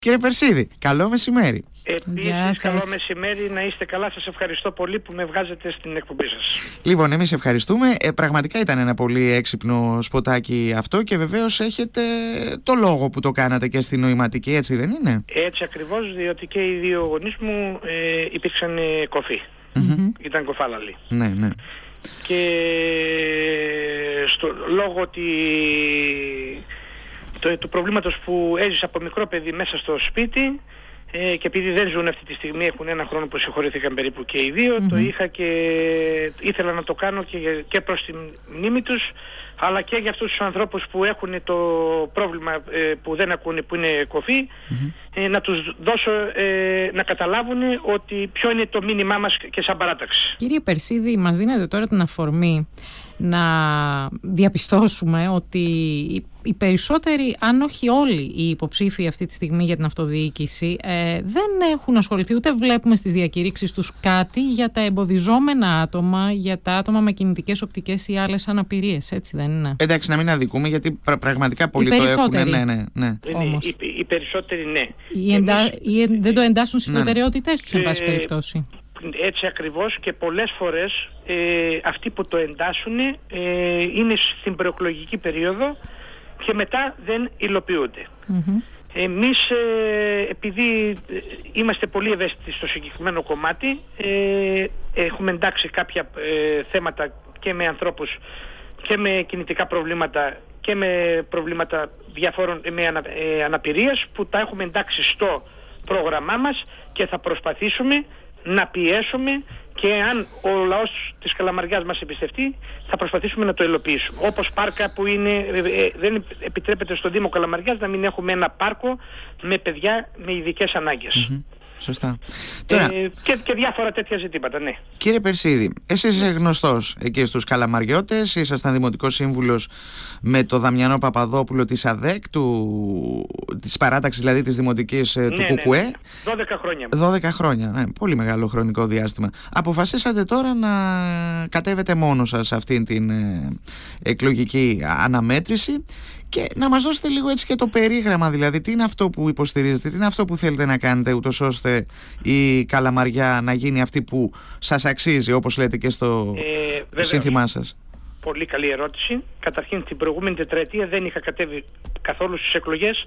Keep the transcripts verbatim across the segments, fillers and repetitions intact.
Κύριε Περσίδη, καλό μεσημέρι. Επίσης, καλό μεσημέρι, να είστε καλά. Σας ευχαριστώ πολύ που με βγάζετε στην εκπομπή σας. Λοιπόν, εμείς ευχαριστούμε. Ε, πραγματικά ήταν ένα πολύ έξυπνο σποτάκι αυτό και βεβαίως έχετε το λόγο που το κάνατε και στη νοηματική, έτσι δεν είναι? Έτσι ακριβώς, διότι και οι δύο γονείς μου ε, υπήρξαν ε, κοφοί. Mm-hmm. Ήταν κοφάλαλοι. Ναι, ναι. Και στο λόγο ότι... Το, του προβλήματος που έζησα από μικρό παιδί μέσα στο σπίτι ε, και επειδή δεν ζουν αυτή τη στιγμή, έχουν ένα χρόνο που συγχωρήθηκαν περίπου και οι δύο, mm-hmm. το είχα και ήθελα να το κάνω και, και προς τη μνήμη τους, αλλά και για αυτούς τους ανθρώπους που έχουν το πρόβλημα ε, που δεν ακούνε, που είναι κοφοί, mm-hmm. ε, να τους δώσω ε, να καταλάβουν ότι ποιο είναι το μήνυμά μας και σαν παράταξη. Κύριε Περσίδη, μας δίνετε τώρα την αφορμή να διαπιστώσουμε ότι οι περισσότεροι, αν όχι όλοι οι υποψήφοι αυτή τη στιγμή για την αυτοδιοίκηση ε, δεν έχουν ασχοληθεί, ούτε βλέπουμε στις διακηρύξεις τους κάτι για τα εμποδιζόμενα άτομα, για τα άτομα με κινητικές οπτικές ή άλλες αναπηρίες, έτσι δεν είναι? Εντάξει, να μην αδικούμε, γιατί πρα, πραγματικά πολλοί το έχουν. Ναι, ναι, ναι. ναι. Οι, οι, οι περισσότεροι ναι. Οι εντα... Εμείς... οι, δεν το εντάσσουν στις προτεραιότητες ναι. τους, εν πάση περιπτώσει. Έτσι ακριβώς, και πολλές φορές ε, αυτοί που το εντάσσουν ε, είναι στην προεκλογική περίοδο και μετά δεν υλοποιούνται. Mm-hmm. Εμείς ε, επειδή είμαστε πολύ ευαίσθητοι στο συγκεκριμένο κομμάτι, ε, έχουμε εντάξει κάποια ε, θέματα και με ανθρώπους και με κινητικά προβλήματα και με προβλήματα διαφόρων με ανα, ε, αναπηρίες που τα έχουμε εντάξει στο πρόγραμμά μας και θα προσπαθήσουμε να πιέσουμε και αν ο λαός της Καλαμαριάς μας εμπιστευτεί θα προσπαθήσουμε να το υλοποιήσουμε. Όπως πάρκα που είναι, ε, δεν επιτρέπεται στο Δήμο Καλαμαριάς να μην έχουμε ένα πάρκο με παιδιά με ειδικές ανάγκες. Mm-hmm. Σωστά. Τώρα... Ε, και, και διάφορα τέτοια ζητήματα, ναι. Κύριε Περσίδη, εσείς είστε γνωστός εκεί στους Καλαμαριώτες, ήσασταν δημοτικός σύμβουλος με το Δαμιανό Παπαδόπουλο της ΑΔΕΚ, του, της παράταξης δηλαδή της δημοτικής ναι, του ΚΚΕ. Ναι, ναι. δώδεκα χρόνια. δώδεκα χρόνια, ναι, πολύ μεγάλο χρονικό διάστημα. Αποφασίσατε τώρα να κατέβετε μόνος σας σε αυτήν την ε, εκλογική αναμέτρηση και να μας δώσετε λίγο έτσι και το περίγραμμα, δηλαδή τι είναι αυτό που υποστηρίζετε, τι είναι αυτό που θέλετε να κάνετε ούτως ώστε η Καλαμαριά να γίνει αυτή που σας αξίζει, όπως λέτε και στο ε, σύνθημά σας. Πολύ καλή ερώτηση. Καταρχήν την προηγούμενη τετραετία δεν είχα κατέβει καθόλου στις εκλογές.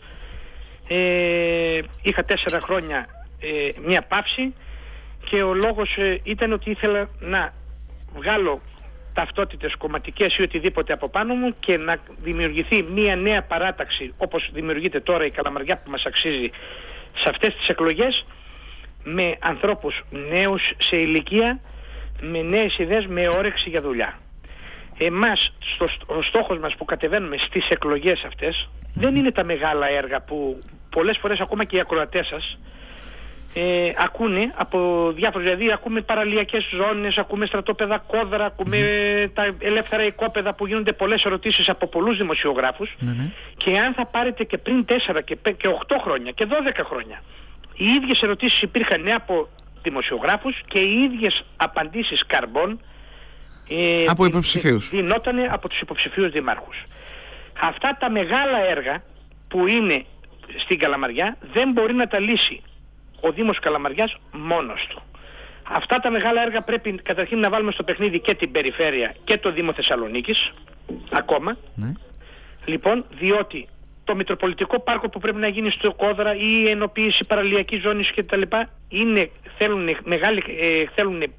Ε, είχα τέσσερα χρόνια ε, μια παύση και ο λόγος ε, ήταν ότι ήθελα να βγάλω ταυτότητες κομματικές ή οτιδήποτε από πάνω μου και να δημιουργηθεί μια νέα παράταξη όπως δημιουργείται τώρα η Καλαμαριά που μας αξίζει σε αυτές τις εκλογές, με ανθρώπους νέους σε ηλικία, με νέες ιδέες, με όρεξη για δουλειά. Εμάς, στο, ο στόχος μας που κατεβαίνουμε στις εκλογές αυτές δεν είναι τα μεγάλα έργα που πολλές φορές ακόμα και οι ακροατές σας Ε, ακούνε από διάφορες, δηλαδή ακούμε παραλιακές ζώνες, ακούμε στρατόπεδα κόδρα, ακούμε mm. τα ελεύθερα οικόπεδα που γίνονται πολλές ερωτήσεις από πολλούς δημοσιογράφους mm-hmm. και αν θα πάρετε και πριν τέσσερα και, και οκτώ χρόνια και δώδεκα χρόνια οι ίδιες ερωτήσεις υπήρχαν από δημοσιογράφους και οι ίδιες απαντήσεις καρμπών ε, από υποψηφίους δινότανε από τους υποψηφίους δημάρχους. Αυτά τα μεγάλα έργα που είναι στην Καλαμαριά δεν μπορεί να τα λύσει ο Δήμος Καλαμαριάς μόνος του. Αυτά τα μεγάλα έργα πρέπει καταρχήν να βάλουμε στο παιχνίδι και την περιφέρεια και το Δήμο Θεσσαλονίκης ακόμα. Ναι. Λοιπόν, διότι το Μητροπολιτικό Πάρκο που πρέπει να γίνει στο Κόδρα ή η ενοποίηση παραλιακής ζώνης κτλ. Είναι, θέλουν, μεγάλη, ε, θέλουν ε,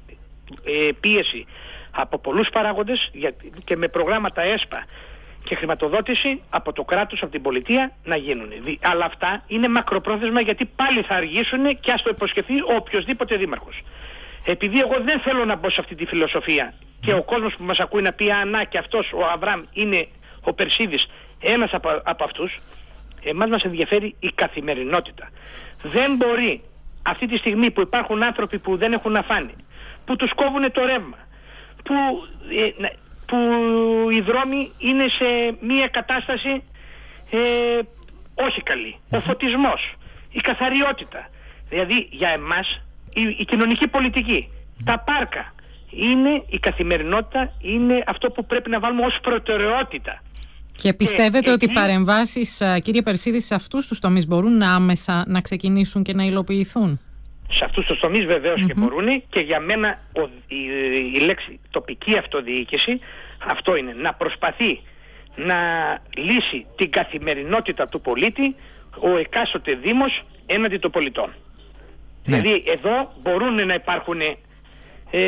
πίεση από πολλούς παράγοντες και με προγράμματα ΕΣΠΑ και χρηματοδότηση από το κράτος, από την πολιτεία να γίνουν. Αλλά αυτά είναι μακροπρόθεσμα γιατί πάλι θα αργήσουν και ας το υποσχεθεί ο οποιοσδήποτε δήμαρχος. Επειδή εγώ δεν θέλω να μπω σε αυτή τη φιλοσοφία και ο κόσμος που μας ακούει να πει «Α, και αυτός ο Αβραμ είναι ο Περσίδης ένας από, από αυτούς», εμάς μας ενδιαφέρει η καθημερινότητα. Δεν μπορεί αυτή τη στιγμή που υπάρχουν άνθρωποι που δεν έχουν να φάνε, που τους κόβουν το ρεύμα, που... Ε, που οι δρόμοι είναι σε μία κατάσταση ε, όχι καλή. Ο φωτισμός, η καθαριότητα. Δηλαδή για εμάς η, η κοινωνική πολιτική, τα πάρκα, είναι η καθημερινότητα, είναι αυτό που πρέπει να βάλουμε ως προτεραιότητα. Και πιστεύετε και ότι οι εκεί... παρεμβάσεις, κύριε Περσίδη, σε αυτούς τους τομείς μπορούν άμεσα να ξεκινήσουν και να υλοποιηθούν? Σε αυτούς τους τομείς βεβαίως mm-hmm. και μπορούν, και για μένα ο, η, η λέξη τοπική αυτοδιοίκηση αυτό είναι, να προσπαθεί να λύσει την καθημερινότητα του πολίτη ο εκάστοτε δήμος έναντι των πολιτών. Ναι. Δηλαδή εδώ μπορούν να υπάρχουν ε,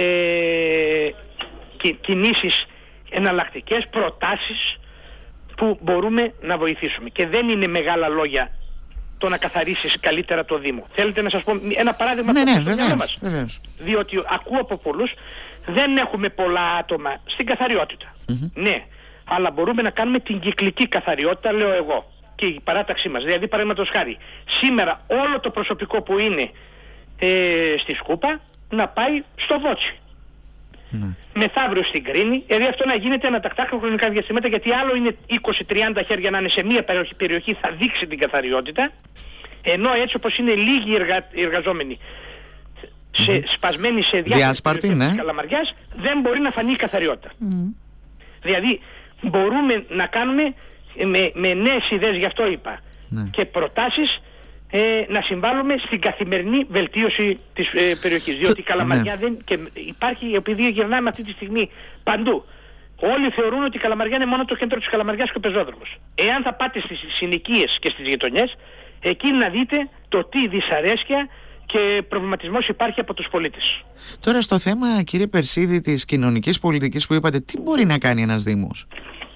κινήσεις εναλλακτικές, προτάσεις που μπορούμε να βοηθήσουμε. Και δεν είναι μεγάλα λόγια το να καθαρίσεις καλύτερα το Δήμο. Θέλετε να σας πω ένα παράδειγμα? Ναι, που ναι, στο μυαλό μας. Βεβαίως. Διότι ακούω από πολλούς, δεν έχουμε πολλά άτομα στην καθαριότητα. Mm-hmm. Ναι, αλλά μπορούμε να κάνουμε την κυκλική καθαριότητα, λέω εγώ, και η παράταξή μας. Δηλαδή, παραδείγματος χάρη, σήμερα όλο το προσωπικό που είναι ε, στη Σκούπα να πάει στο Βότσι. Ναι. Μεθαύριο στην Κρίνη, δηλαδή αυτό να γίνεται ανατακτά χρονικά διαστήματα, γιατί άλλο είναι είκοσι τριάντα χέρια να είναι σε μία περιοχή, θα δείξει την καθαριότητα, ενώ έτσι όπως είναι λίγοι εργα, εργαζόμενοι σε, mm. σπασμένοι σε διάφορες περιοχές ναι. της Καλαμαριάς, δεν μπορεί να φανεί η καθαριότητα. Mm. Δηλαδή μπορούμε να κάνουμε με, με νέες ιδέες, γι' αυτό είπα, ναι. και προτάσεις Ε, να συμβάλλουμε στην καθημερινή βελτίωση της ε, περιοχής. Διότι η Καλαμαριά ναι. δεν, και υπάρχει, επειδή γυρνάμε αυτή τη στιγμή παντού, όλοι θεωρούν ότι η Καλαμαριά είναι μόνο το κέντρο της Καλαμαριάς και ο πεζόδρομος. Εάν θα πάτε στις συνοικίες και στις γειτονιές, εκεί να δείτε το τι δυσαρέσκεια και προβληματισμός υπάρχει από τους πολίτες. Τώρα στο θέμα, κύριε Περσίδη, της κοινωνικής πολιτικής που είπατε, τι μπορεί να κάνει ένας Δήμος?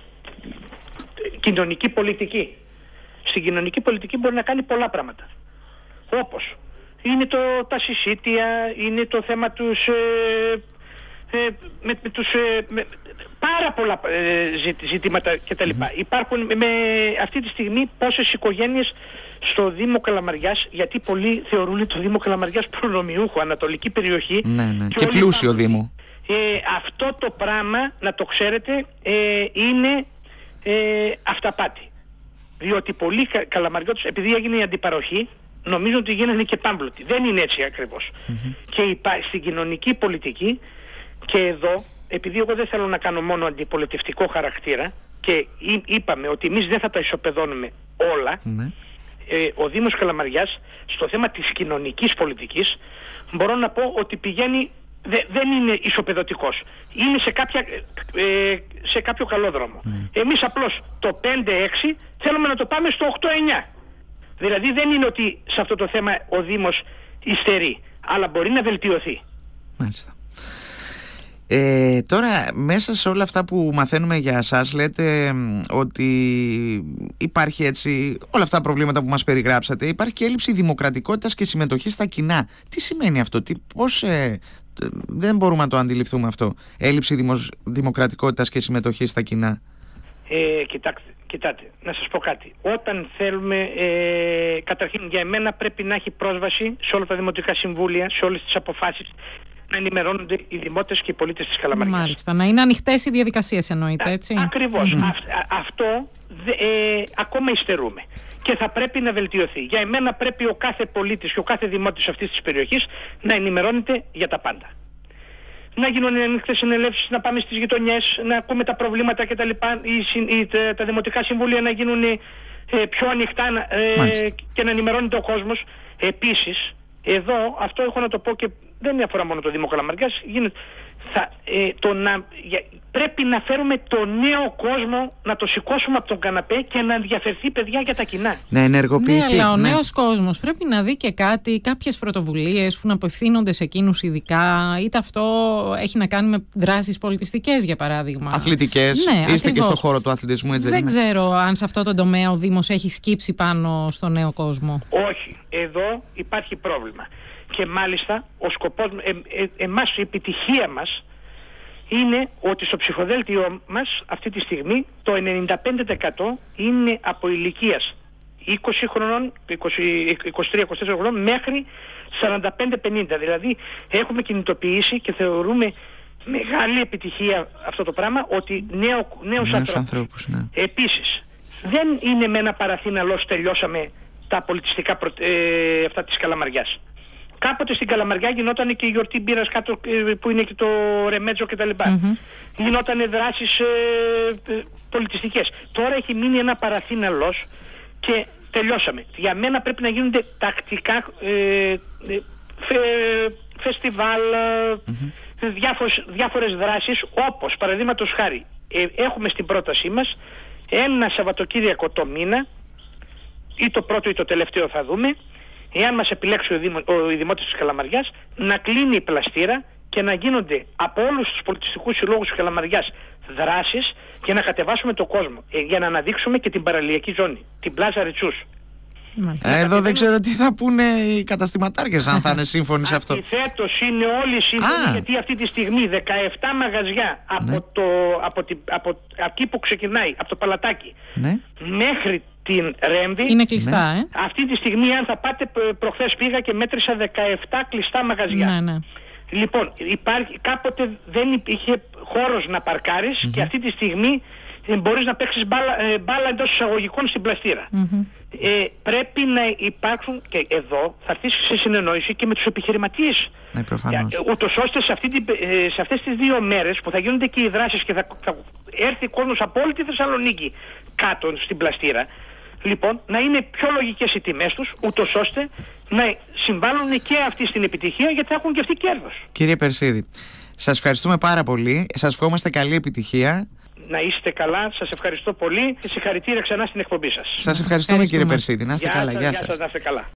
Κοινωνική πολιτική. Στην κοινωνική πολιτική μπορεί να κάνει πολλά πράγματα. Όπως είναι το, τα συσίτια, είναι το θέμα τους, ε, ε, με, με τους ε, με, πάρα πολλά ε, ζητήματα κτλ. Mm-hmm. Υπάρχουν με, αυτή τη στιγμή πόσες οικογένειες στο Δήμο Καλαμαριάς, γιατί πολλοί θεωρούν το Δήμο Καλαμαριάς προνομιούχο, ανατολική περιοχή. Ναι, ναι. Και, και πλούσιο Δήμο. Ε, αυτό το πράγμα, να το ξέρετε, ε, είναι ε, αυταπάτη. Διότι πολλοί κα, καλαμαριώτες, επειδή έγινε η αντιπαροχή, νομίζουν ότι γίνανε και πάμπλωτοι. Δεν είναι έτσι ακριβώς. Mm-hmm. Και υπά, στην κοινωνική πολιτική, και εδώ, επειδή εγώ δεν θέλω να κάνω μόνο αντιπολιτευτικό χαρακτήρα, και εί, είπαμε ότι εμείς δεν θα τα ισοπεδώνουμε όλα, mm-hmm. ε, ο Δήμος Καλαμαριάς στο θέμα της κοινωνικής πολιτικής μπορώ να πω ότι πηγαίνει, δε, δεν είναι ισοπεδωτικός. Είναι σε, κάποια, ε, σε κάποιο καλό δρόμο. Mm. Εμείς απλώς το πέντε έξι θέλουμε να το πάμε στο οκτώ εννιά. Δηλαδή δεν είναι ότι σε αυτό το θέμα ο Δήμος υστερεί, αλλά μπορεί να βελτιωθεί. Μάλιστα. Ε, τώρα μέσα σε όλα αυτά που μαθαίνουμε για σας, λέτε ότι υπάρχει έτσι όλα αυτά τα προβλήματα που μας περιγράψατε, υπάρχει και έλλειψη δημοκρατικότητας και συμμετοχής στα κοινά. Τι σημαίνει αυτό? Τι, πώς, ε, δεν μπορούμε να το αντιληφθούμε αυτό, έλλειψη δημος, δημοκρατικότητας και συμμετοχής στα κοινά? Ε, κοιτάξτε, κοιτάτε, να σας πω κάτι. Όταν θέλουμε, ε, καταρχήν για εμένα πρέπει να έχει πρόσβαση σε όλα τα δημοτικά συμβούλια, σε όλες τις αποφάσεις, να ενημερώνονται οι δημότες και οι πολίτες της Καλαμαριάς. Μάλιστα, να είναι ανοιχτές οι διαδικασίες εννοείται, έτσι. Α, ακριβώς. Mm. Α, αυτό δε, ε, ακόμα υστερούμε. Και θα πρέπει να βελτιωθεί. Για εμένα πρέπει ο κάθε πολίτης και ο κάθε δημότης αυτής της περιοχής να ενημερώνεται για τα πάντα. Να γίνουν ανοιχτές συνελεύσεις, να πάμε στις γειτονιές, να ακούμε τα προβλήματα κτλ. Τα, τα δημοτικά συμβούλια να γίνουν ε, πιο ανοιχτά ε, και να ενημερώνεται ο κόσμος. Επίσης, εδώ αυτό έχω να το πω και δεν αφορά μόνο το Δήμο Καλαμαριάς, γίνεται, θα, ε, το να, για, πρέπει να φέρουμε το νέο κόσμο, να το σηκώσουμε από τον καναπέ και να ενδιαφερθεί παιδιά για τα κοινά. Να ενεργοποιηθεί. Ναι, αλλά ο ναι. νέος κόσμος πρέπει να δει και κάτι, κάποιες πρωτοβουλίες που να απευθύνονται σε εκείνους ειδικά, είτε αυτό έχει να κάνει με δράσεις πολιτιστικές για παράδειγμα. Αθλητικές, ναι, είστε ακριβώς. Και στο χώρο του αθλητισμού, έτσι δεν είναι? ξέρω αν σε αυτό το τομέα ο Δήμος έχει σκύψει πάνω στο νέο κόσμο. Όχι, εδώ υπάρχει πρόβλημα. Και μάλιστα ο σκοπός, ε, ε, εμάς η επιτυχία μας είναι ότι στο ψηφοδέλτιο μας αυτή τη στιγμή το ενενήντα πέντε τοις εκατό είναι από ηλικίας είκοσι χρονών, είκοσι, είκοσι τρία είκοσι τέσσερα χρονών μέχρι σαράντα πέντε πενήντα. Δηλαδή έχουμε κινητοποιήσει και θεωρούμε μεγάλη επιτυχία αυτό το πράγμα, ότι νέο, νέους ανθρώπους. ανθρώπους ναι. Επίσης δεν είναι με ένα παραθύναλος τελειώσαμε τα πολιτιστικά προ, ε, αυτά της Καλαμαριάς. Κάποτε στην Καλαμαριά γινόταν και η γιορτή μπύρας κάτω, που είναι και το ρεμέτζο κτλ. Mm-hmm. Γινόταν δράσεις ε, ε, πολιτιστικές. Τώρα έχει μείνει ένα παραθύναλος και τελειώσαμε. Για μένα πρέπει να γίνονται τακτικά ε, ε, φε, φεστιβάλ, mm-hmm. διάφορες, διάφορες δράσεις, όπως παραδείγματος χάρη ε, έχουμε στην πρότασή μας ένα Σαββατοκύριακο το μήνα, ή το πρώτο ή το τελευταίο θα δούμε, εάν μας επιλέξει ο, Δήμο, ο Δημότης της Καλαμαριάς, να κλείνει η πλαστήρα και να γίνονται από όλους τους πολιτιστικούς συλλόγους της Καλαμαριάς δράσεις και να κατεβάσουμε τον κόσμο, ε, για να αναδείξουμε και την παραλιακή ζώνη, την Πλάζα Ριτσούς. Ε, εδώ δεν ξέρω τι θα πούνε οι καταστηματάρχες, αν θα είναι σύμφωνοι σε αυτό. Αντιθέτως είναι όλοι σύμφωνοι, ah. γιατί αυτή τη στιγμή δεκαεπτά μαγαζιά από, ναι. το, από, τη, από, από εκεί που ξεκινάει, από το Παλατάκι, ναι. μέχρι την Ρέμβη, είναι κλειστά, ναι. ε? Αυτή τη στιγμή, αν θα πάτε, προχθές πήγα και μέτρησα δεκαεπτά κλειστά μαγαζιά. Ναι, ναι. Λοιπόν, υπάρχει, κάποτε δεν υπήρχε χώρος να παρκάρεις mm-hmm. και αυτή τη στιγμή ε, μπορείς να παίξεις μπάλα, ε, μπάλα εντός εισαγωγικών στην πλαστήρα. Mm-hmm. Ε, πρέπει να υπάρξουν, και εδώ θα έρθεις σε συνεννόηση και με τους επιχειρηματίες. Ναι, προφανώς. Για, ούτως ώστε σε, αυτή την, ε, σε αυτές τις δύο μέρες που θα γίνονται και οι δράσεις και θα, θα έρθει κόσμος από όλη τη Θεσσαλονίκη κάτω στην πλαστήρα, λοιπόν, να είναι πιο λογικές οι τιμές τους, ούτως ώστε να συμβάλλουν και αυτοί στην επιτυχία, γιατί θα έχουν και αυτοί κέρδος. Κύριε Περσίδη, σας ευχαριστούμε πάρα πολύ. Σας ευχόμαστε καλή επιτυχία. Να είστε καλά, σας ευχαριστώ πολύ και συγχαρητήρια ξανά στην εκπομπή σας. Σας ευχαριστούμε, κύριε Περσίδη. Να είστε Γεια καλά. σας, Γεια γεια σας. σας, να είστε καλά.